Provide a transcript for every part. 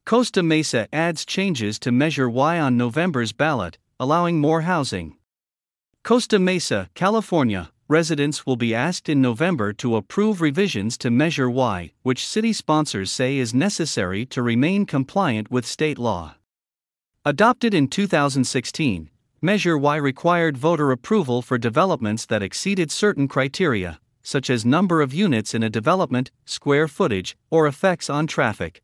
Costa Mesa adds changes to Measure Y on November's ballot, allowing more housing. Costa Mesa, California, residents will be asked in November to approve revisions to Measure Y, which city sponsors say is necessary to remain compliant with state law. Adopted in 2016, Measure Y required voter approval for developments that exceeded certain criteria, such as number of units in a development, square footage, or effects on traffic.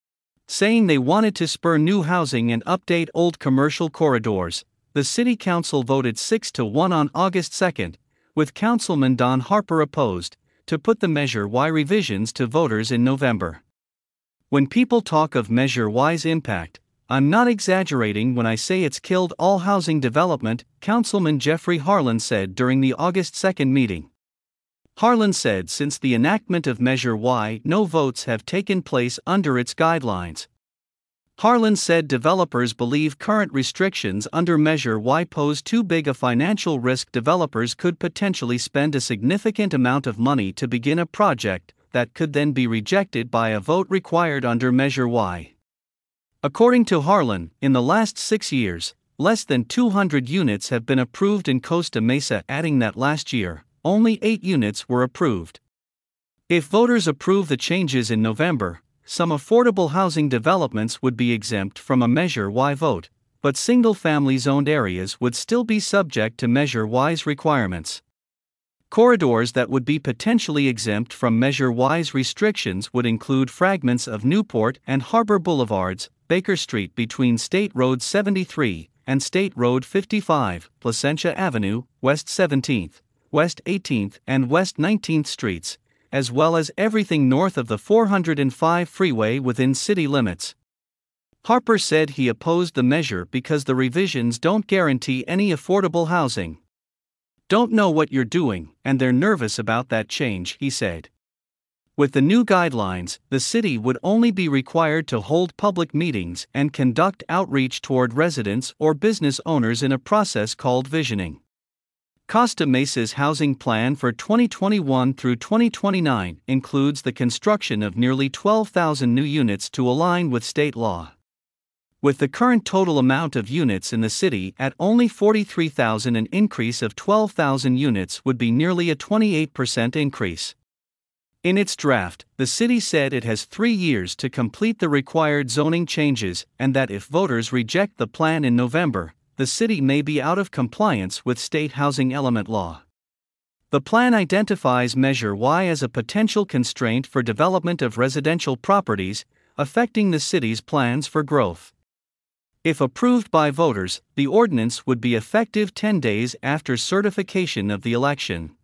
Saying they wanted to spur new housing and update old commercial corridors, the City Council voted 6-1 on August 2, with Councilman Don Harper opposed, to put the Measure Y revisions to voters in November. When people talk of Measure Y's impact, I'm not exaggerating when I say it's killed all housing development, Councilman Jeffrey Harlan said during the August 2 meeting. Harlan said since the enactment of Measure Y, no votes have taken place under its guidelines. Harlan said developers believe current restrictions under Measure Y pose too big a financial risk. Developers could potentially spend a significant amount of money to begin a project that could then be rejected by a vote required under Measure Y. According to Harlan, in the last 6 years, less than 200 units have been approved in Costa Mesa, adding that last year, only 8 units were approved. If voters approve the changes in November, some affordable housing developments would be exempt from a Measure Y vote, but single-family zoned areas would still be subject to Measure Y's requirements. Corridors that would be potentially exempt from Measure Y's restrictions would include fragments of Newport and Harbor Boulevards, Baker Street between State Road 73 and State Road 55, Placentia Avenue, West 17th, West 18th and West 19th Streets, as well as everything north of the 405 freeway within city limits. Harper said he opposed the measure because the revisions don't guarantee any affordable housing. Don't know what you're doing, and they're nervous about that change, he said. With the new guidelines, the city would only be required to hold public meetings and conduct outreach toward residents or business owners in a process called visioning. Costa Mesa's housing plan for 2021 through 2029 includes the construction of nearly 12,000 new units to align with state law. With the current total amount of units in the city at only 43,000, an increase of 12,000 units would be nearly a 28% increase. In its draft, the city said it has 3 years to complete the required zoning changes and that if voters reject the plan in November, the city may be out of compliance with state housing element law. The plan identifies Measure Y as a potential constraint for development of residential properties, affecting the city's plans for growth. If approved by voters, the ordinance would be effective 10 days after certification of the election.